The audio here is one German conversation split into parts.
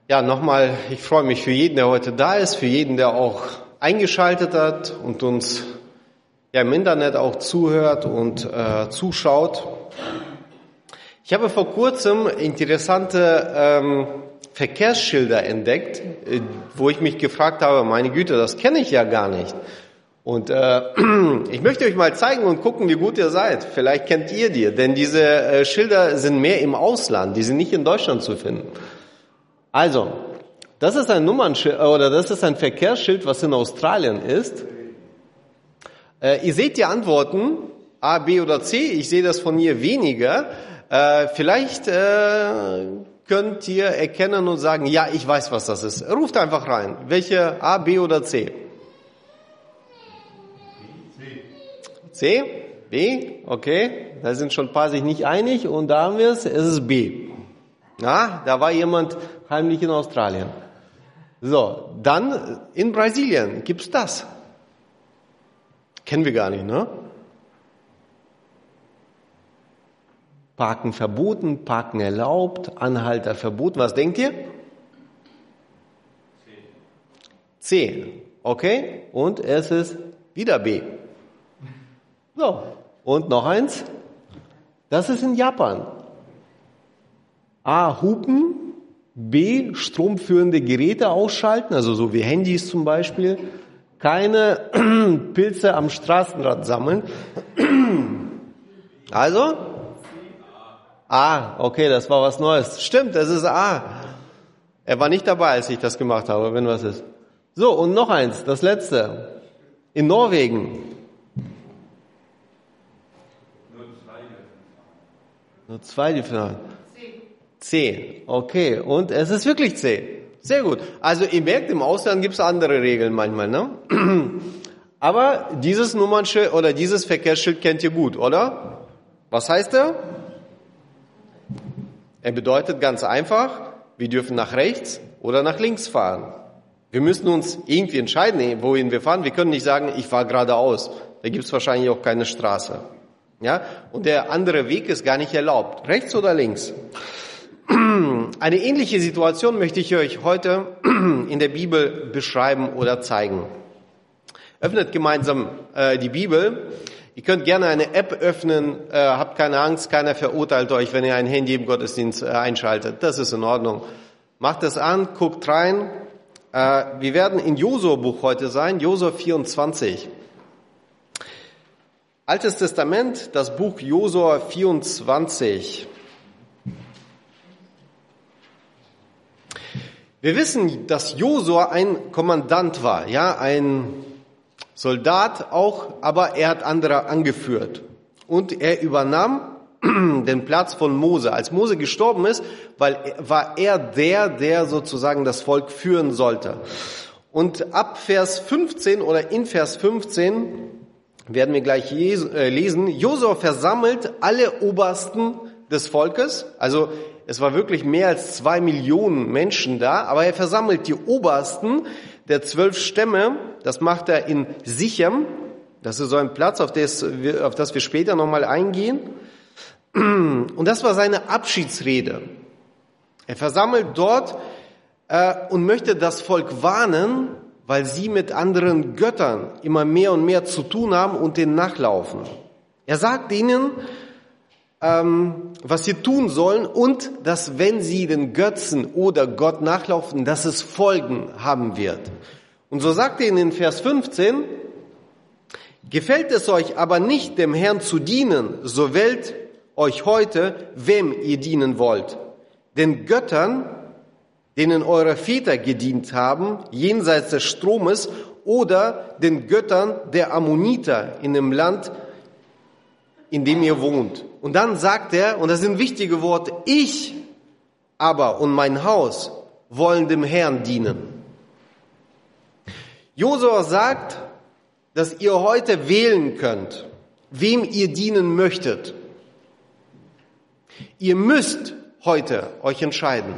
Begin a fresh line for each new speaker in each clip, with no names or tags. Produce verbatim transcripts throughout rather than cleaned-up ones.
Ja, nochmal, ich freue mich für jeden, der heute da ist, für jeden, der auch eingeschaltet hat und uns ja im Internet auch zuhört und äh, zuschaut. Ich habe vor kurzem interessante ähm, Verkehrsschilder entdeckt, äh, wo ich mich gefragt habe, meine Güte, das kenne ich ja gar nicht. Und äh, ich möchte euch mal zeigen und gucken, wie gut ihr seid. Vielleicht kennt ihr die, denn diese äh, Schilder sind mehr im Ausland, die sind nicht in Deutschland zu finden. Also, das ist ein Nummernschild oder das ist ein Verkehrsschild, was in Australien ist. Äh, ihr seht die Antworten A, B oder C. Ich sehe das von hier weniger. Äh, vielleicht äh, könnt ihr erkennen und sagen, ja, ich weiß, was das ist. Ruft einfach rein. Welche A, B oder C? C? B? Okay. Da sind schon ein paar sich nicht einig und da haben wir es. Es ist B. Ja, da war jemand heimlich in Australien. So, dann in Brasilien gibt's das. Kennen wir gar nicht, ne? Parken verboten, Parken erlaubt, Anhalter verboten. Was denkt ihr? C. C. Okay. Und es ist wieder B. So. Und noch eins. Das ist in Japan. A. Hupen. B. Stromführende Geräte ausschalten, also so wie Handys zum Beispiel. Keine Pilze am Straßenrand sammeln. Also? A. Okay, das war was Neues. Stimmt, das ist A. Er war nicht dabei, als ich das gemacht habe, wenn was ist. So, und noch eins, das letzte. In Norwegen. Nur zwei, die fahren. C. Okay, und es ist wirklich C. Sehr gut. Also ihr merkt, im Ausland gibt es andere Regeln manchmal, ne? Aber dieses Nummernschild oder dieses Verkehrsschild kennt ihr gut, oder? Was heißt er? Er bedeutet ganz einfach, wir dürfen nach rechts oder nach links fahren. Wir müssen uns irgendwie entscheiden, wohin wir fahren. Wir können nicht sagen, ich fahre geradeaus. Da gibt es wahrscheinlich auch keine Straße. Ja? Und der andere Weg ist gar nicht erlaubt. Rechts oder links? Eine ähnliche Situation möchte ich euch heute in der Bibel beschreiben oder zeigen. Öffnet gemeinsam äh, die Bibel. Ihr könnt gerne eine App öffnen, äh, habt keine Angst, keiner verurteilt euch, wenn ihr ein Handy im Gottesdienst äh, einschaltet. Das ist in Ordnung. Macht es an, guckt rein. Äh, wir werden in Josua-Buch heute sein, Josua vierundzwanzig. Altes Testament, das Buch Josua vierundzwanzig. Wir wissen, dass Josua ein Kommandant war, ja, ein Soldat auch, aber er hat andere angeführt. Und er übernahm den Platz von Mose. Als Mose gestorben ist, weil war er der, der sozusagen das Volk führen sollte. Und ab Vers fünfzehn oder in Vers fünfzehn werden wir gleich lesen, Josua versammelt alle Obersten des Volkes, also es war wirklich mehr als zwei Millionen Menschen da, aber er versammelt die Obersten der zwölf Stämme. Das macht er in Sichem. Das ist so ein Platz, auf das wir, auf das wir später nochmal eingehen. Und das war seine Abschiedsrede. Er versammelt dort äh, und möchte das Volk warnen, weil sie mit anderen Göttern immer mehr und mehr zu tun haben und denen nachlaufen. Er sagt ihnen, Ähm, was sie tun sollen und dass, wenn sie den Götzen oder Gott nachlaufen, dass es Folgen haben wird. Und so sagt er in Vers fünfzehn, gefällt es euch aber nicht, dem Herrn zu dienen, so wählt euch heute, wem ihr dienen wollt. Den Göttern, denen eure Väter gedient haben, jenseits des Stromes, oder den Göttern der Ammoniter in dem Land, in dem ihr wohnt. Und dann sagt er, und das sind wichtige Worte, ich aber und mein Haus wollen dem Herrn dienen. Josua sagt, dass ihr heute wählen könnt, wem ihr dienen möchtet. Ihr müsst heute euch entscheiden.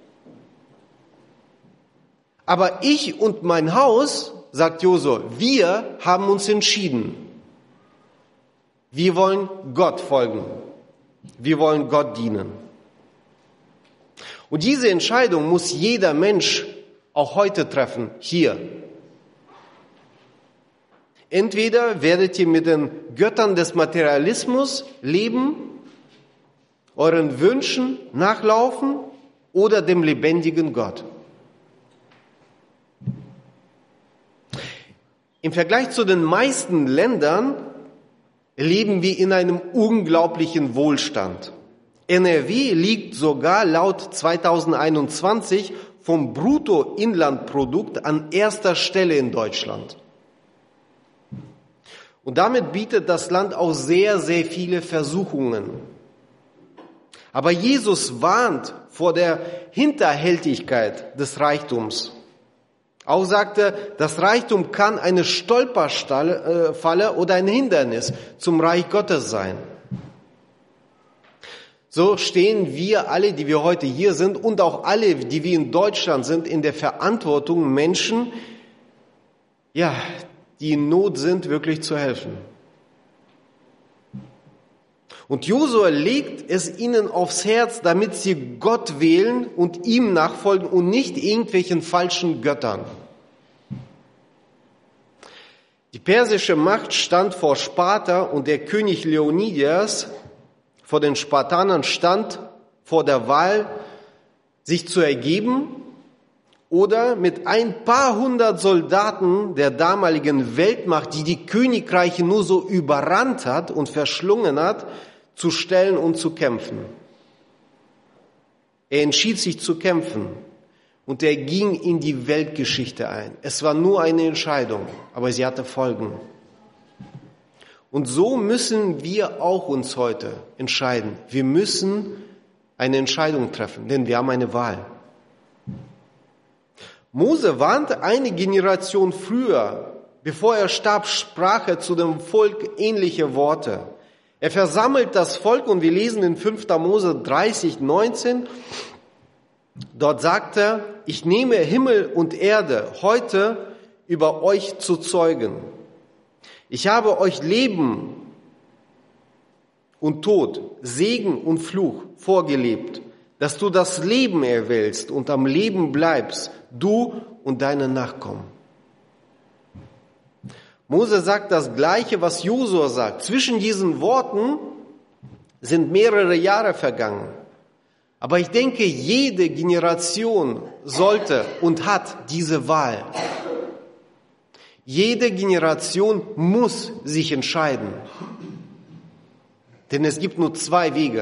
Aber ich und mein Haus, sagt Josua, wir haben uns entschieden. Wir wollen Gott folgen. Wir wollen Gott dienen. Und diese Entscheidung muss jeder Mensch auch heute treffen, hier. Entweder werdet ihr mit den Göttern des Materialismus leben, euren Wünschen nachlaufen oder dem lebendigen Gott. Im Vergleich zu den meisten Ländern leben wir in einem unglaublichen Wohlstand. N R W liegt sogar laut zweitausendeinundzwanzig vom Bruttoinlandprodukt an erster Stelle in Deutschland. Und damit bietet das Land auch sehr, sehr viele Versuchungen. Aber Jesus warnt vor der Hinterhältigkeit des Reichtums. Auch sagte, das Reichtum kann eine Stolperfalle oder ein Hindernis zum Reich Gottes sein. So stehen wir alle, die wir heute hier sind, und auch alle, die wir in Deutschland sind, in der Verantwortung, Menschen, ja, die in Not sind, wirklich zu helfen. Und Josua legt es ihnen aufs Herz, damit sie Gott wählen und ihm nachfolgen und nicht irgendwelchen falschen Göttern. Die persische Macht stand vor Sparta und der König Leonidas vor den Spartanern stand vor der Wahl, sich zu ergeben oder mit ein paar hundert Soldaten der damaligen Weltmacht, die die Königreiche nur so überrannt hat und verschlungen hat, zu stellen und zu kämpfen. Er entschied sich zu kämpfen und er ging in die Weltgeschichte ein. Es war nur eine Entscheidung, aber sie hatte Folgen. Und so müssen wir auch uns heute entscheiden. Wir müssen eine Entscheidung treffen, denn wir haben eine Wahl. Mose warnte eine Generation früher, bevor er starb, sprach er zu dem Volk ähnliche Worte. Er versammelt das Volk und wir lesen in fünfter Mose dreißig, neunzehn. Dort sagt er, ich nehme Himmel und Erde heute über euch zu Zeugen. Ich habe euch Leben und Tod, Segen und Fluch vorgelebt, dass du das Leben erwählst und am Leben bleibst, du und deine Nachkommen. Mose sagt das Gleiche, was Josua sagt. Zwischen diesen Worten sind mehrere Jahre vergangen. Aber ich denke, jede Generation sollte und hat diese Wahl. Jede Generation muss sich entscheiden. Denn es gibt nur zwei Wege.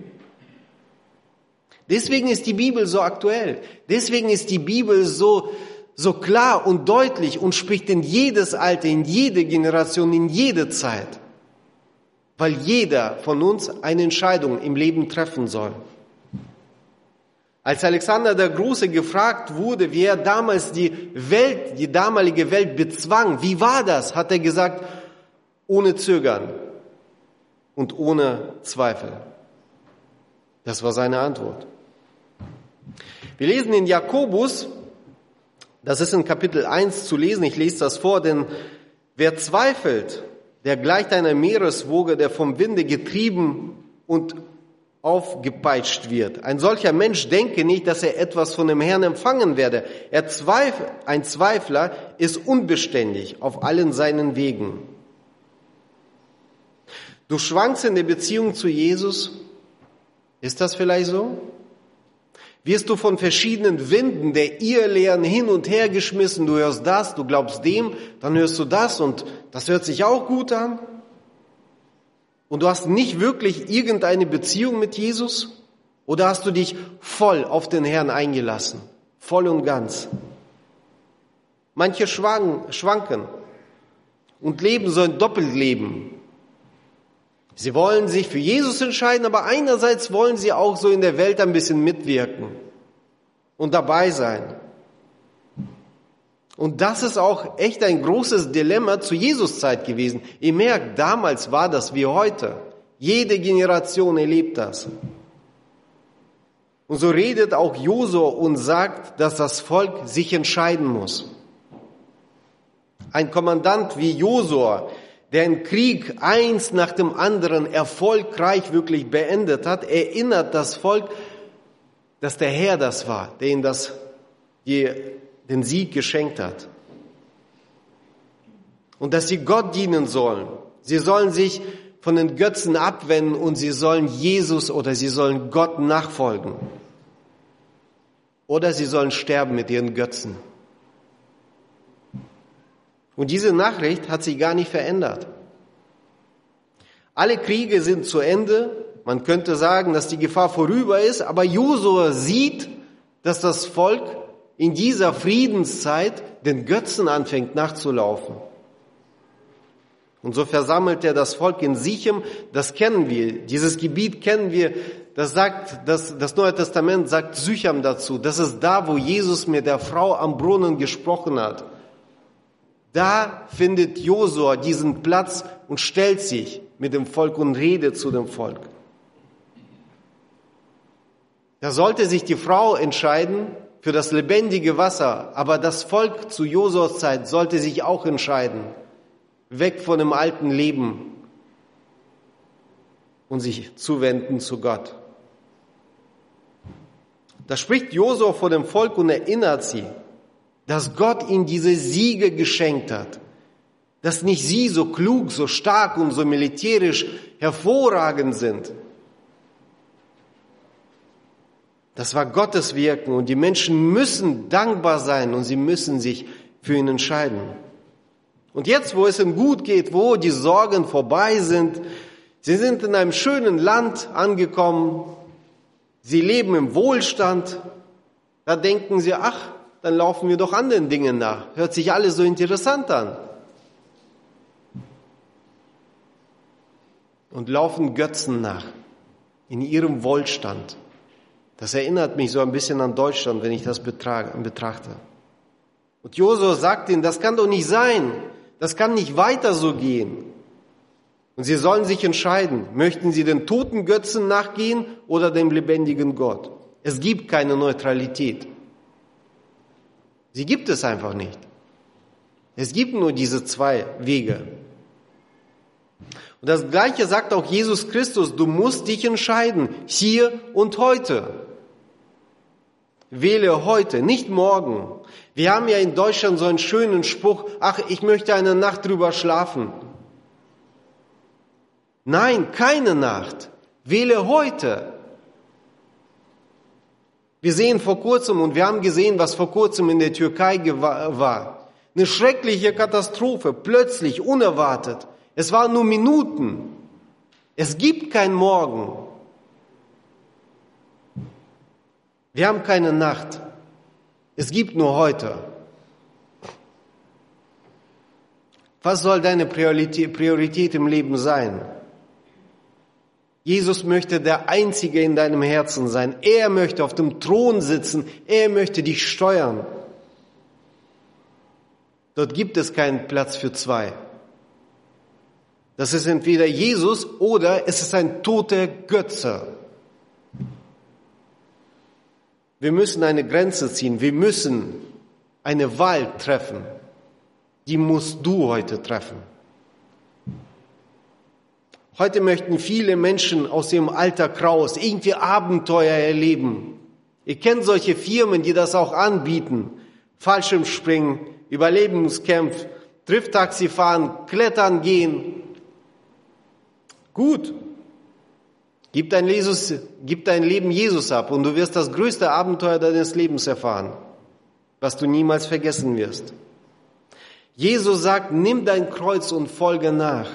Deswegen ist die Bibel so aktuell. Deswegen ist die Bibel so, so klar und deutlich und spricht in jedes Alter, in jede Generation, in jede Zeit. Weil jeder von uns eine Entscheidung im Leben treffen soll. Als Alexander der Große gefragt wurde, wie er damals die Welt, die damalige Welt bezwang, wie war das, hat er gesagt, ohne Zögern und ohne Zweifel. Das war seine Antwort. Wir lesen in Jakobus, das ist in Kapitel eins zu lesen, ich lese das vor, denn wer zweifelt, der gleicht einer Meereswoge, der vom Winde getrieben und aufgepeitscht wird. Ein solcher Mensch denke nicht, dass er etwas von dem Herrn empfangen werde. Er zweifelt, ein Zweifler ist unbeständig auf allen seinen Wegen. Du schwankst in der Beziehung zu Jesus. Ist das vielleicht so? Wirst du von verschiedenen Winden der Irrlehren hin und her geschmissen. Du hörst das, du glaubst dem, dann hörst du das und das hört sich auch gut an. Und du hast nicht wirklich irgendeine Beziehung mit Jesus? Oder hast du dich voll auf den Herrn eingelassen? Voll und ganz. Manche schwanken und leben so ein Doppelleben. Sie wollen sich für Jesus entscheiden, aber einerseits wollen sie auch so in der Welt ein bisschen mitwirken und dabei sein. Und das ist auch echt ein großes Dilemma zu Jesus Zeit gewesen. Ihr merkt, damals war das wie heute. Jede Generation erlebt das. Und so redet auch Josua und sagt, dass das Volk sich entscheiden muss. Ein Kommandant wie Josua, der einen Krieg eins nach dem anderen erfolgreich wirklich beendet hat, erinnert das Volk, dass der Herr das war, der ihnen das, die, den Sieg geschenkt hat. Und dass sie Gott dienen sollen. Sie sollen sich von den Götzen abwenden und sie sollen Jesus oder sie sollen Gott nachfolgen. Oder sie sollen sterben mit ihren Götzen. Und diese Nachricht hat sich gar nicht verändert. Alle Kriege sind zu Ende. Man könnte sagen, dass die Gefahr vorüber ist, aber Josua sieht, dass das Volk in dieser Friedenszeit den Götzen anfängt nachzulaufen. Und so versammelt er das Volk in Sichem, das kennen wir, dieses Gebiet kennen wir, das sagt, das, das Neue Testament sagt Sycham dazu, das ist da, wo Jesus mit der Frau am Brunnen gesprochen hat. Da findet Josua diesen Platz und stellt sich mit dem Volk und redet zu dem Volk. Da sollte sich die Frau entscheiden für das lebendige Wasser, aber das Volk zu Josuas Zeit sollte sich auch entscheiden, weg von dem alten Leben und sich zuwenden zu Gott. Da spricht Josua vor dem Volk und erinnert sie, dass Gott ihnen diese Siege geschenkt hat, dass nicht sie so klug, so stark und so militärisch hervorragend sind. Das war Gottes Wirken und die Menschen müssen dankbar sein und sie müssen sich für ihn entscheiden. Und jetzt, wo es ihnen gut geht, wo die Sorgen vorbei sind, sie sind in einem schönen Land angekommen, sie leben im Wohlstand, da denken sie, ach, dann laufen wir doch anderen Dingen nach. Hört sich alles so interessant an. Und laufen Götzen nach, in ihrem Wohlstand. Das erinnert mich so ein bisschen an Deutschland, wenn ich das betrachte. Und Josua sagt ihnen, das kann doch nicht sein. Das kann nicht weiter so gehen. Und sie sollen sich entscheiden, möchten sie den toten Götzen nachgehen oder dem lebendigen Gott. Es gibt keine Neutralität. Sie gibt es einfach nicht. Es gibt nur diese zwei Wege. Und das Gleiche sagt auch Jesus Christus, du musst dich entscheiden, hier und heute. Wähle heute, nicht morgen. Wir haben ja in Deutschland so einen schönen Spruch, ach, ich möchte eine Nacht drüber schlafen. Nein, keine Nacht. Wähle heute. Wir sehen vor kurzem und wir haben gesehen, was vor kurzem in der Türkei war. Eine schreckliche Katastrophe, plötzlich, unerwartet. Es waren nur Minuten. Es gibt kein Morgen. Wir haben keine Nacht. Es gibt nur heute. Was soll deine Priorität, Priorität im Leben sein? Jesus möchte der Einzige in deinem Herzen sein. Er möchte auf dem Thron sitzen. Er möchte dich steuern. Dort gibt es keinen Platz für zwei. Das ist entweder Jesus oder es ist ein toter Götze. Wir müssen eine Grenze ziehen. Wir müssen eine Wahl treffen. Die musst du heute treffen. Heute möchten viele Menschen aus ihrem Alltag raus, irgendwie Abenteuer erleben. Ihr kennt solche Firmen, die das auch anbieten. Fallschirmspringen, Überlebenskämpfe, Drifttaxi fahren, klettern gehen. Gut. Gib dein, Jesus, gib dein Leben Jesus ab und du wirst das größte Abenteuer deines Lebens erfahren, was du niemals vergessen wirst. Jesus sagt, nimm dein Kreuz und folge nach.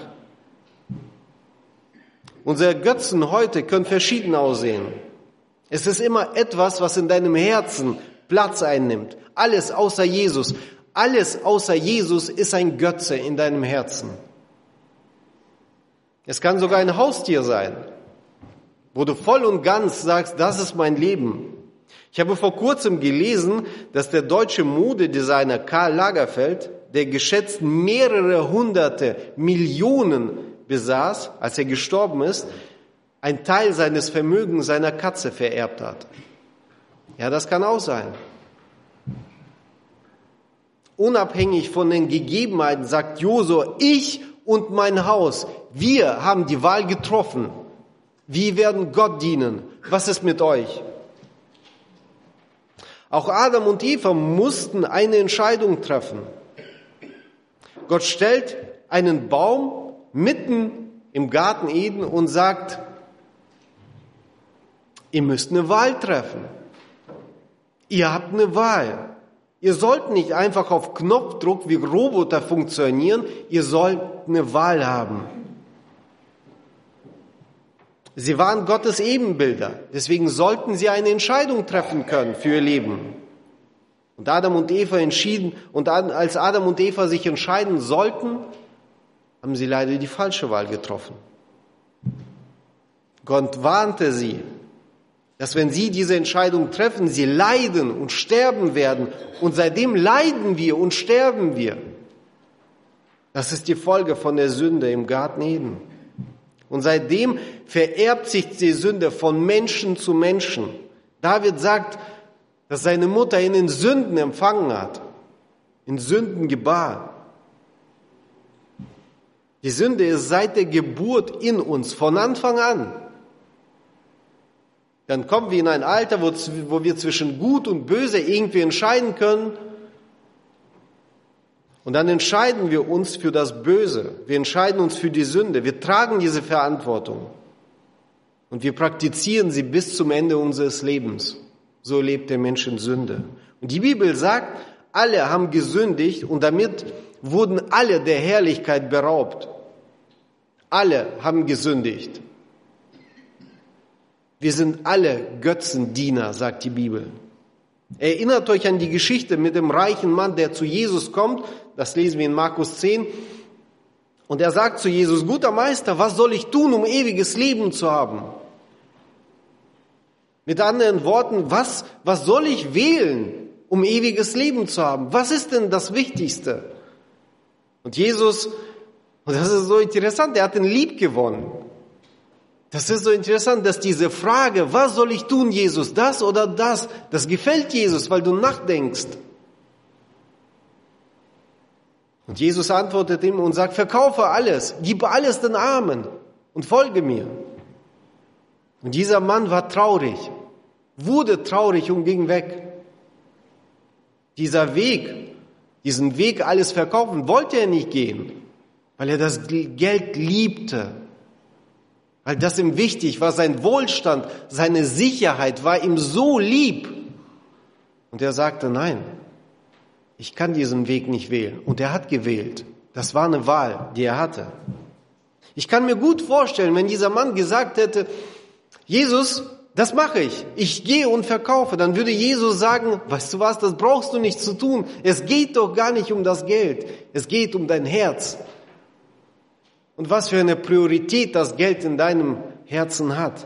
Unsere Götzen heute können verschieden aussehen. Es ist immer etwas, was in deinem Herzen Platz einnimmt. Alles außer Jesus. Alles außer Jesus ist ein Götze in deinem Herzen. Es kann sogar ein Haustier sein, wo du voll und ganz sagst, das ist mein Leben. Ich habe vor kurzem gelesen, dass der deutsche Modedesigner Karl Lagerfeld, der geschätzt mehrere hunderte Millionen besaß, als er gestorben ist, ein Teil seines Vermögens seiner Katze vererbt hat. Ja, das kann auch sein. Unabhängig von den Gegebenheiten sagt Josua, ich und mein Haus, wir haben die Wahl getroffen. Wir werden Gott dienen. Was ist mit euch? Auch Adam und Eva mussten eine Entscheidung treffen. Gott stellt einen Baum mitten im Garten Eden und sagt, ihr müsst eine Wahl treffen. Ihr habt eine Wahl. Ihr sollt nicht einfach auf Knopfdruck wie Roboter funktionieren, ihr sollt eine Wahl haben. Sie waren Gottes Ebenbilder, deswegen sollten sie eine Entscheidung treffen können für ihr Leben. Und Adam und Eva entschieden, und als Adam und Eva sich entscheiden sollten, haben sie leider die falsche Wahl getroffen. Gott warnte sie, dass wenn sie diese Entscheidung treffen, sie leiden und sterben werden. Und seitdem leiden wir und sterben wir. Das ist die Folge von der Sünde im Garten Eden. Und seitdem vererbt sich die Sünde von Menschen zu Menschen. David sagt, dass seine Mutter ihn in Sünden empfangen hat, in Sünden gebar. Die Sünde ist seit der Geburt in uns, von Anfang an. Dann kommen wir in ein Alter, wo, wo wir zwischen Gut und Böse irgendwie entscheiden können. Und dann entscheiden wir uns für das Böse. Wir entscheiden uns für die Sünde. Wir tragen diese Verantwortung. Und wir praktizieren sie bis zum Ende unseres Lebens. So lebt der Mensch in Sünde. Und die Bibel sagt, alle haben gesündigt und damit wurden alle der Herrlichkeit beraubt. Alle haben gesündigt. Wir sind alle Götzendiener, sagt die Bibel. Erinnert euch an die Geschichte mit dem reichen Mann, der zu Jesus kommt. Das lesen wir in Markus zehn. Und er sagt zu Jesus, guter Meister, was soll ich tun, um ewiges Leben zu haben? Mit anderen Worten, was, was soll ich wählen, um ewiges Leben zu haben? Was ist denn das Wichtigste? Und Jesus, und das ist so interessant, er hat ihn lieb gewonnen. Das ist so interessant, dass diese Frage, was soll ich tun, Jesus, das oder das, das gefällt Jesus, weil du nachdenkst. Und Jesus antwortet ihm und sagt, verkaufe alles, gib alles den Armen und folge mir. Und dieser Mann war traurig, wurde traurig und ging weg. Dieser Weg, diesen Weg alles verkaufen, wollte er nicht gehen, weil er das Geld liebte. Weil das ihm wichtig war, sein Wohlstand, seine Sicherheit war ihm so lieb. Und er sagte, nein, ich kann diesen Weg nicht wählen. Und er hat gewählt. Das war eine Wahl, die er hatte. Ich kann mir gut vorstellen, wenn dieser Mann gesagt hätte, Jesus, das mache ich. Ich gehe und verkaufe. Dann würde Jesus sagen, weißt du was, das brauchst du nicht zu tun. Es geht doch gar nicht um das Geld. Es geht um dein Herz. Und was für eine Priorität das Geld in deinem Herzen hat.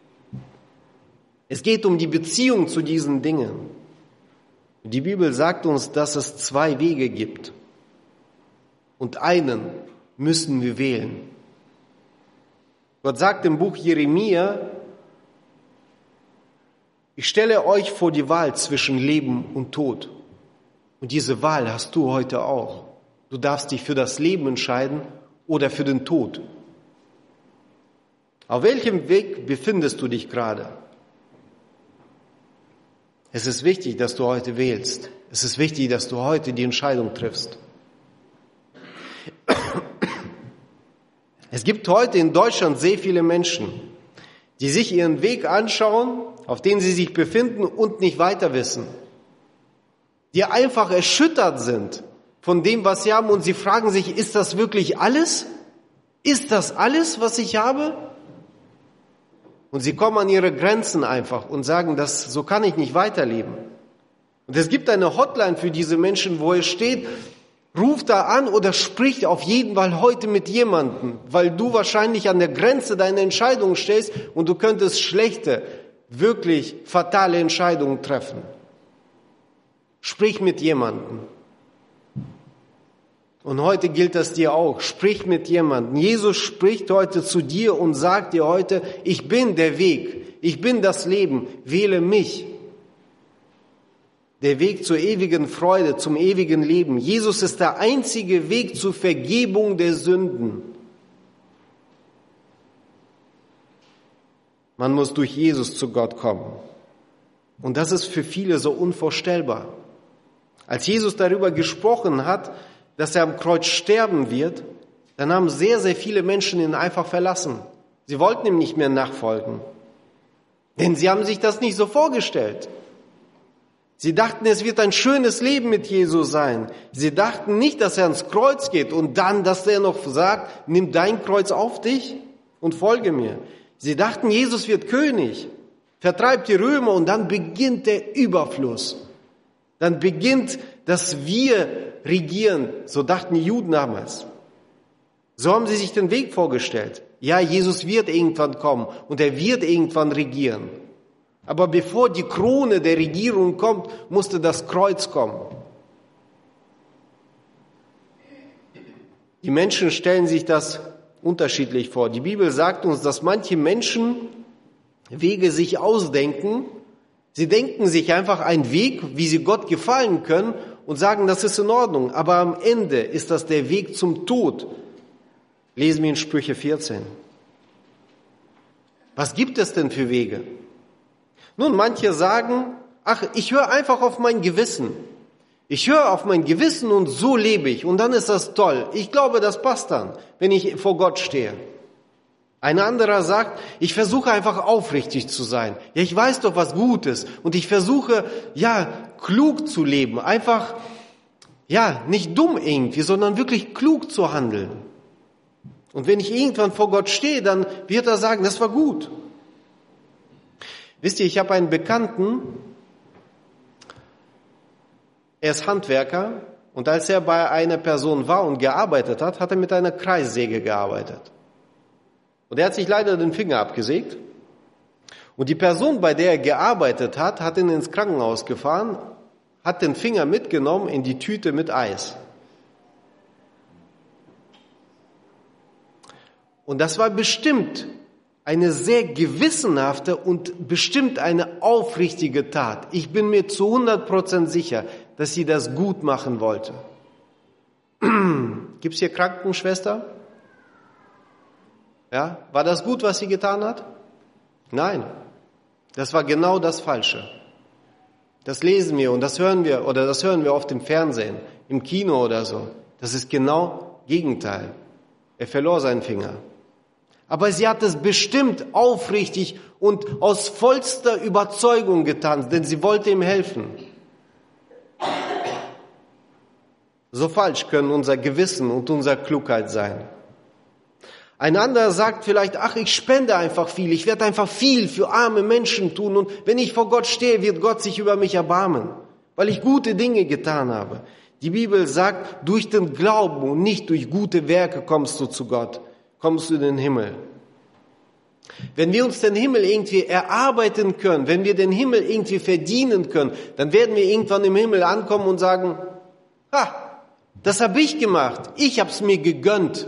Es geht um die Beziehung zu diesen Dingen. Die Bibel sagt uns, dass es zwei Wege gibt. Und einen müssen wir wählen. Gott sagt im Buch Jeremia, ich stelle euch vor die Wahl zwischen Leben und Tod. Und diese Wahl hast du heute auch. Du darfst dich für das Leben entscheiden oder für den Tod. Auf welchem Weg befindest du dich gerade? Es ist wichtig, dass du heute wählst. Es ist wichtig, dass du heute die Entscheidung triffst. Es gibt heute in Deutschland sehr viele Menschen, die sich ihren Weg anschauen, auf den sie sich befinden und nicht weiter wissen. Die einfach erschüttert sind von dem, was sie haben, und sie fragen sich, ist das wirklich alles? Ist das alles, was ich habe? Und sie kommen an ihre Grenzen einfach und sagen, das, so kann ich nicht weiterleben. Und es gibt eine Hotline für diese Menschen, wo es steht, ruf da an oder sprich auf jeden Fall heute mit jemandem, weil du wahrscheinlich an der Grenze deiner Entscheidung stehst und du könntest schlechte, wirklich fatale Entscheidungen treffen. Sprich mit jemandem. Und heute gilt das dir auch. Sprich mit jemandem. Jesus spricht heute zu dir und sagt dir heute, ich bin der Weg, ich bin das Leben, wähle mich. Der Weg zur ewigen Freude, zum ewigen Leben. Jesus ist der einzige Weg zur Vergebung der Sünden. Man muss durch Jesus zu Gott kommen. Und das ist für viele so unvorstellbar. Als Jesus darüber gesprochen hat, dass er am Kreuz sterben wird, dann haben sehr, sehr viele Menschen ihn einfach verlassen. Sie wollten ihm nicht mehr nachfolgen. Denn sie haben sich das nicht so vorgestellt. Sie dachten, es wird ein schönes Leben mit Jesus sein. Sie dachten nicht, dass er ans Kreuz geht und dann, dass er noch sagt, nimm dein Kreuz auf dich und folge mir. Sie dachten, Jesus wird König, vertreibt die Römer und dann beginnt der Überfluss. Dann beginnt, dass wir regieren. So dachten die Juden damals. So haben sie sich den Weg vorgestellt. Ja, Jesus wird irgendwann kommen und er wird irgendwann regieren. Aber bevor die Krone der Regierung kommt, musste das Kreuz kommen. Die Menschen stellen sich das unterschiedlich vor. Die Bibel sagt uns, dass manche Menschen Wege sich ausdenken. Sie denken sich einfach einen Weg, wie sie Gott gefallen können und sagen, das ist in Ordnung. Aber am Ende ist das der Weg zum Tod. Lesen wir in Sprüche vierzehn. Was gibt es denn für Wege? Nun, manche sagen, ach, ich höre einfach auf mein Gewissen. Ich höre auf mein Gewissen und so lebe ich. Und dann ist das toll. Ich glaube, das passt dann, wenn ich vor Gott stehe. Ein anderer sagt, ich versuche einfach aufrichtig zu sein. Ja, ich weiß doch, was gut ist. Und ich versuche, ja, klug zu leben. Einfach, ja, nicht dumm irgendwie, sondern wirklich klug zu handeln. Und wenn ich irgendwann vor Gott stehe, dann wird er sagen, das war gut. Wisst ihr, ich habe einen Bekannten, er ist Handwerker und als er bei einer Person war und gearbeitet hat, hat er mit einer Kreissäge gearbeitet. Und er hat sich leider den Finger abgesägt. Und die Person, bei der er gearbeitet hat, hat ihn ins Krankenhaus gefahren, hat den Finger mitgenommen in die Tüte mit Eis. Und das war bestimmt eine sehr gewissenhafte und bestimmt eine aufrichtige Tat. Ich bin mir zu hundert Prozent sicher, dass sie das gut machen wollte. Gibt es hier Krankenschwester? Ja, war das gut, was sie getan hat? Nein, das war genau das Falsche. Das lesen wir und das hören wir oder das hören wir oft im Fernsehen, im Kino oder so. Das ist genau Gegenteil. Er verlor seinen Finger. Aber sie hat es bestimmt aufrichtig und aus vollster Überzeugung getan, denn sie wollte ihm helfen. So falsch können unser Gewissen und unsere Klugheit sein. Ein anderer sagt vielleicht, ach, ich spende einfach viel, ich werde einfach viel für arme Menschen tun und wenn ich vor Gott stehe, wird Gott sich über mich erbarmen, weil ich gute Dinge getan habe. Die Bibel sagt, durch den Glauben und nicht durch gute Werke kommst du zu Gott. Kommst du in den Himmel. Wenn wir uns den Himmel irgendwie erarbeiten können, wenn wir den Himmel irgendwie verdienen können, dann werden wir irgendwann im Himmel ankommen und sagen, ha, das habe ich gemacht, ich habe es mir gegönnt.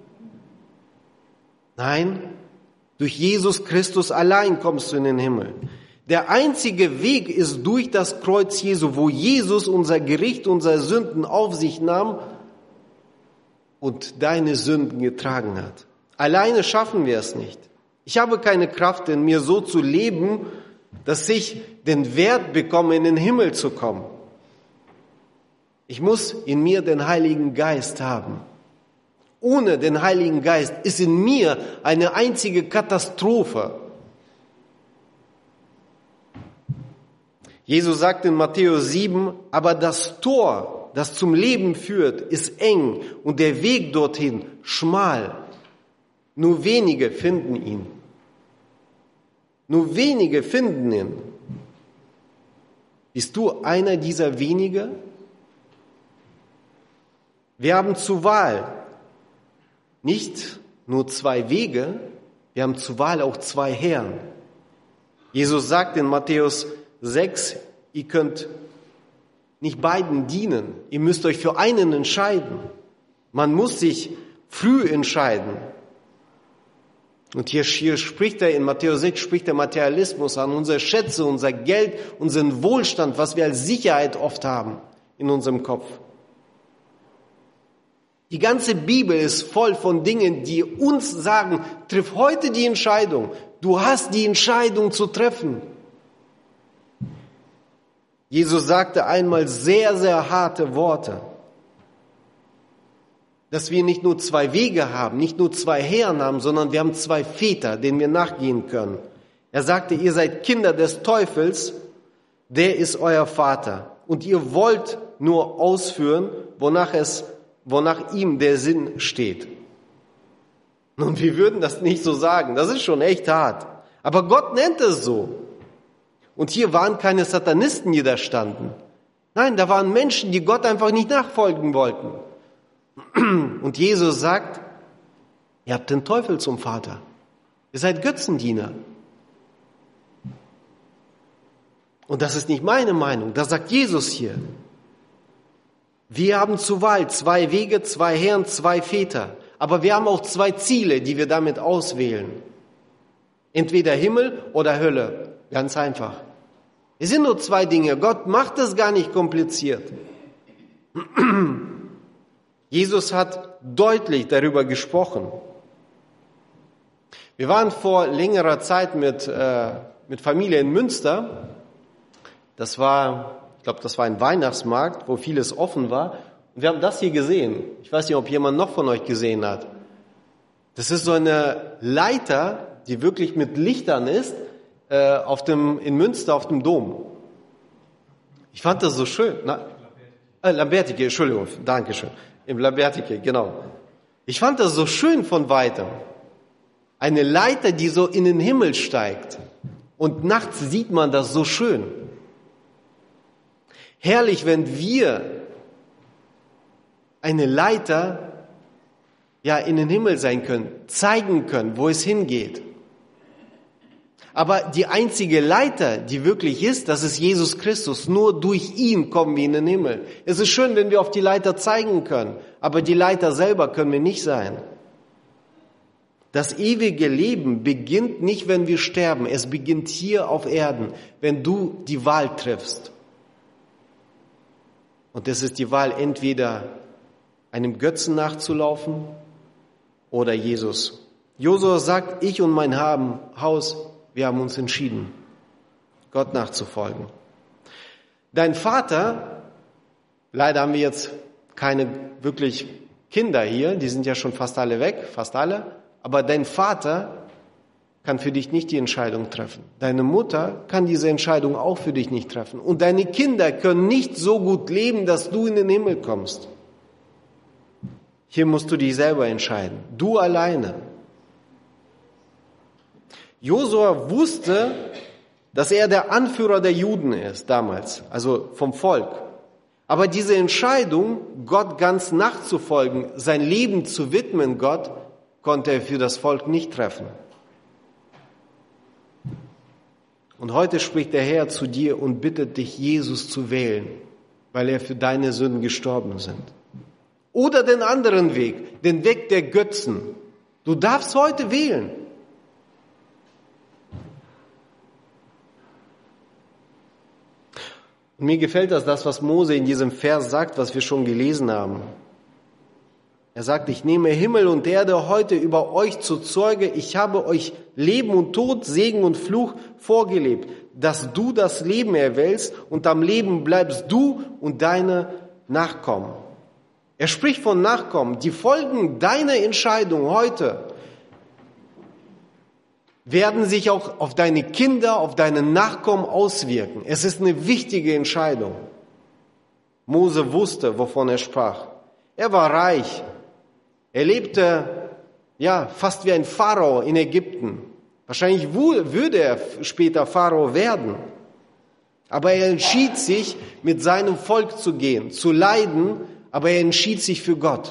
Nein, durch Jesus Christus allein kommst du in den Himmel. Der einzige Weg ist durch das Kreuz Jesu, wo Jesus unser Gericht, unsere Sünden auf sich nahm und deine Sünden getragen hat. Alleine schaffen wir es nicht. Ich habe keine Kraft in mir, so zu leben, dass ich den Wert bekomme, in den Himmel zu kommen. Ich muss in mir den Heiligen Geist haben. Ohne den Heiligen Geist ist in mir eine einzige Katastrophe. Jesus sagt in Matthäus sieben, aber das Tor, das zum Leben führt, ist eng und der Weg dorthin schmal. Nur wenige finden ihn. Nur wenige finden ihn. Bist du einer dieser wenige? Wir haben zur Wahl nicht nur zwei Wege, wir haben zur Wahl auch zwei Herren. Jesus sagt in Matthäus sechs, ihr könnt nicht beiden dienen, ihr müsst euch für einen entscheiden. Man muss sich früh entscheiden. Und hier, hier spricht er, in Matthäus sechs spricht der Materialismus an, unsere Schätze, unser Geld, unseren Wohlstand, was wir als Sicherheit oft haben in unserem Kopf. Die ganze Bibel ist voll von Dingen, die uns sagen, triff heute die Entscheidung. Du hast die Entscheidung zu treffen. Jesus sagte einmal sehr, sehr harte Worte, dass wir nicht nur zwei Wege haben, nicht nur zwei Herren haben, sondern wir haben zwei Väter, denen wir nachgehen können. Er sagte, ihr seid Kinder des Teufels, der ist euer Vater. Und ihr wollt nur ausführen, wonach es, wonach ihm der Sinn steht. Und wir würden das nicht so sagen, das ist schon echt hart. Aber Gott nennt es so. Und hier waren keine Satanisten, die da standen. Nein, da waren Menschen, die Gott einfach nicht nachfolgen wollten. Und Jesus sagt, ihr habt den Teufel zum Vater. Ihr seid Götzendiener. Und das ist nicht meine Meinung, das sagt Jesus hier. Wir haben zur Wahl zwei Wege, zwei Herren, zwei Väter. Aber wir haben auch zwei Ziele, die wir damit auswählen. Entweder Himmel oder Hölle. Ganz einfach. Es sind nur zwei Dinge. Gott macht es gar nicht kompliziert. Jesus hat deutlich darüber gesprochen. Wir waren vor längerer Zeit mit, äh, mit Familie in Münster. Das war, ich glaube, das war ein Weihnachtsmarkt, wo vieles offen war. Und wir haben das hier gesehen. Ich weiß nicht, ob jemand noch von euch gesehen hat. Das ist so eine Leiter, die wirklich mit Lichtern ist, äh, auf dem, in Münster auf dem Dom. Ich fand das so schön. Na, äh, Lambertike, Entschuldigung, danke schön. Im Lambertike, genau. Ich fand das so schön von Weitem. Eine Leiter, die so in den Himmel steigt. Und nachts sieht man das so schön. Herrlich, wenn wir eine Leiter ja in den Himmel sein können, zeigen können, wo es hingeht. Aber die einzige Leiter, die wirklich ist, das ist Jesus Christus. Nur durch ihn kommen wir in den Himmel. Es ist schön, wenn wir auf die Leiter zeigen können, aber die Leiter selber können wir nicht sein. Das ewige Leben beginnt nicht, wenn wir sterben. Es beginnt hier auf Erden, wenn du die Wahl triffst. Und das ist die Wahl, entweder einem Götzen nachzulaufen oder Jesus. Josua sagt, ich und mein Haus, wir haben uns entschieden, Gott nachzufolgen. Dein Vater, leider haben wir jetzt keine wirklich Kinder hier, die sind ja schon fast alle weg, fast alle, aber dein Vater kann für dich nicht die Entscheidung treffen. Deine Mutter kann diese Entscheidung auch für dich nicht treffen. Und deine Kinder können nicht so gut leben, dass du in den Himmel kommst. Hier musst du dich selber entscheiden. Du alleine. Josua wusste, dass er der Anführer der Juden ist damals, also vom Volk. Aber diese Entscheidung, Gott ganz nachzufolgen, sein Leben zu widmen Gott, konnte er für das Volk nicht treffen. Und heute spricht der Herr zu dir und bittet dich, Jesus zu wählen, weil er für deine Sünden gestorben sind. Oder den anderen Weg, den Weg der Götzen. Du darfst heute wählen. Und mir gefällt das, das, was Mose in diesem Vers sagt, was wir schon gelesen haben. Er sagt, ich nehme Himmel und Erde heute über euch zu Zeuge. Ich habe euch Leben und Tod, Segen und Fluch vorgelebt, dass du das Leben erwählst und am Leben bleibst du und deine Nachkommen. Er spricht von Nachkommen. Die Folgen deiner Entscheidung heute werden sich auch auf deine Kinder, auf deine Nachkommen auswirken. Es ist eine wichtige Entscheidung. Mose wusste, wovon er sprach. Er war reich. Er lebte, ja, fast wie ein Pharao in Ägypten. Wahrscheinlich würde er später Pharao werden. Aber er entschied sich, mit seinem Volk zu gehen, zu leiden, aber er entschied sich für Gott.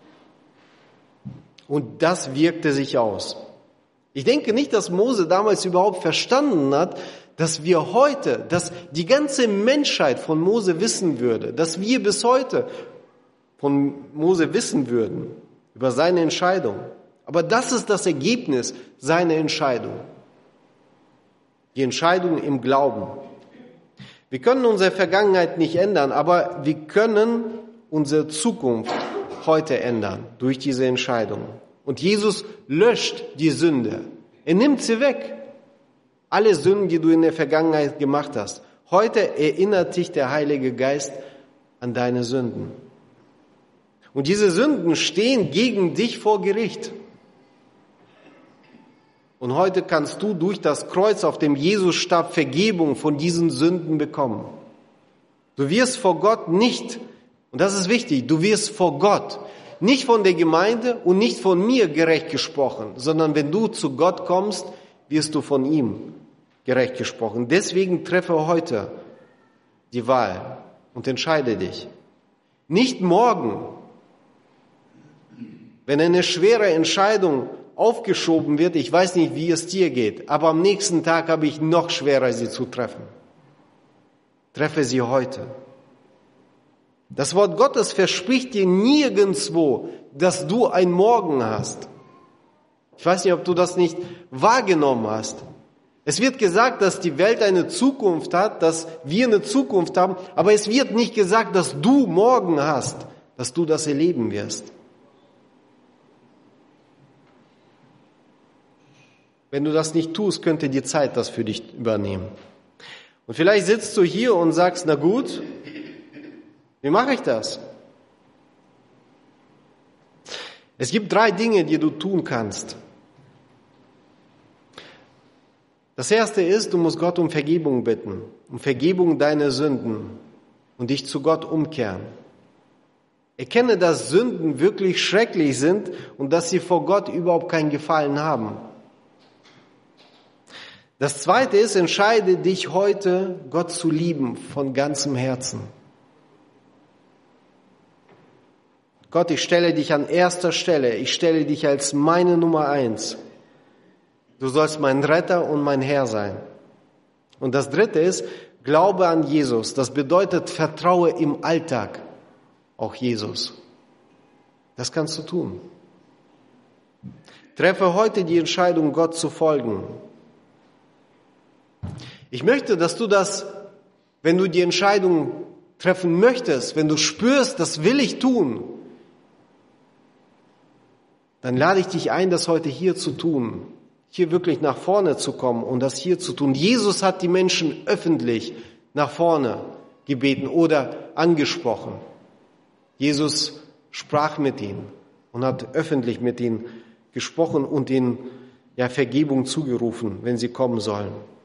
Und das wirkte sich aus. Ich denke nicht, dass Mose damals überhaupt verstanden hat, dass wir heute, dass die ganze Menschheit von Mose wissen würde, dass wir bis heute von Mose wissen würden über seine Entscheidung. Aber das ist das Ergebnis seiner Entscheidung. Die Entscheidung im Glauben. Wir können unsere Vergangenheit nicht ändern, aber wir können unsere Zukunft heute ändern durch diese Entscheidung. Und Jesus löscht die Sünde. Er nimmt sie weg. Alle Sünden, die du in der Vergangenheit gemacht hast. Heute erinnert dich der Heilige Geist an deine Sünden. Und diese Sünden stehen gegen dich vor Gericht. Und heute kannst du durch das Kreuz, auf dem Jesus starb, Vergebung von diesen Sünden bekommen. Du wirst vor Gott nicht, und das ist wichtig, du wirst vor Gott, nicht von der Gemeinde und nicht von mir gerecht gesprochen, sondern wenn du zu Gott kommst, wirst du von ihm gerecht gesprochen. Deswegen treffe heute die Wahl und entscheide dich. Nicht morgen, wenn eine schwere Entscheidung aufgeschoben wird, ich weiß nicht, wie es dir geht, aber am nächsten Tag habe ich noch schwerer, sie zu treffen. Treffe sie heute. Das Wort Gottes verspricht dir nirgendwo, dass du ein Morgen hast. Ich weiß nicht, ob du das nicht wahrgenommen hast. Es wird gesagt, dass die Welt eine Zukunft hat, dass wir eine Zukunft haben, aber es wird nicht gesagt, dass du morgen hast, dass du das erleben wirst. Wenn du das nicht tust, könnte die Zeit das für dich übernehmen. Und vielleicht sitzt du hier und sagst, na gut, wie mache ich das? Es gibt drei Dinge, die du tun kannst. Das erste ist, du musst Gott um Vergebung bitten, um Vergebung deiner Sünden und dich zu Gott umkehren. Erkenne, dass Sünden wirklich schrecklich sind und dass sie vor Gott überhaupt keinen Gefallen haben. Das zweite ist, entscheide dich heute, Gott zu lieben von ganzem Herzen. Gott, ich stelle dich an erster Stelle, ich stelle dich als meine Nummer eins. Du sollst mein Retter und mein Herr sein. Und das dritte ist, glaube an Jesus. Das bedeutet, vertraue im Alltag auch Jesus. Das kannst du tun. Treffe heute die Entscheidung, Gott zu folgen. Ich möchte, dass du das, wenn du die Entscheidung treffen möchtest, wenn du spürst, das will ich tun, dann lade ich dich ein, das heute hier zu tun, hier wirklich nach vorne zu kommen und das hier zu tun. Jesus hat die Menschen öffentlich nach vorne gebeten oder angesprochen. Jesus sprach mit ihnen und hat öffentlich mit ihnen gesprochen und ihnen ja Vergebung zugerufen, wenn sie kommen sollen.